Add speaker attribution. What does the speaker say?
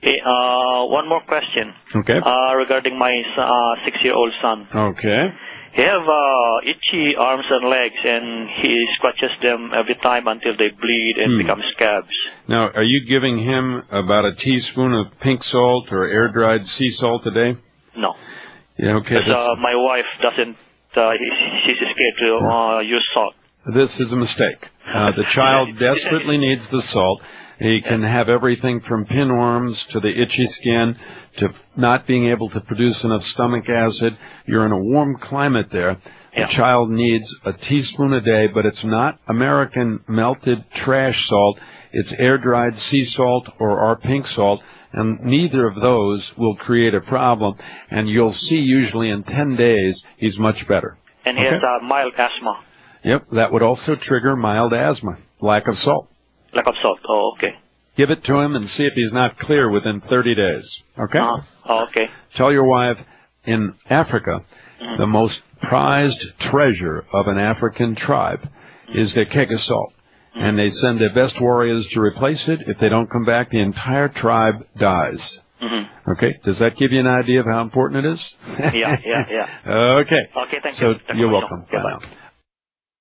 Speaker 1: Okay, one more question.
Speaker 2: Okay.
Speaker 1: Regarding my 6-year-old son.
Speaker 2: Okay.
Speaker 1: He have itchy arms and legs, and he scratches them every time until they bleed and become scabs.
Speaker 2: Now, are you giving him about a teaspoon of pink salt or air-dried sea salt a day?
Speaker 1: No.
Speaker 2: Yeah, okay.
Speaker 1: Because my wife doesn't, she's scared to use salt.
Speaker 2: This is a mistake. The child desperately needs the salt. He can have everything from pinworms to the itchy skin to not being able to produce enough stomach acid. You're in a warm climate there. The child needs a teaspoon a day, but it's not American melted trash salt. It's air-dried sea salt or our pink salt, and neither of those will create a problem. And you'll see usually in 10 days he's much better.
Speaker 1: And he has mild asthma.
Speaker 2: Yep, that would also trigger mild asthma, lack of salt.
Speaker 1: Lack of salt, oh, okay.
Speaker 2: Give it to him and see if he's not clear within 30 days, okay?
Speaker 1: Oh, okay.
Speaker 2: Tell your wife, in Africa, the most prized treasure of an African tribe is their keg of salt. And they send their best warriors to replace it. If they don't come back, the entire tribe dies. Okay, does that give you an idea of how important it is?
Speaker 1: Yeah.
Speaker 2: Okay.
Speaker 1: Okay, thank you.
Speaker 2: So you're welcome. Bye now.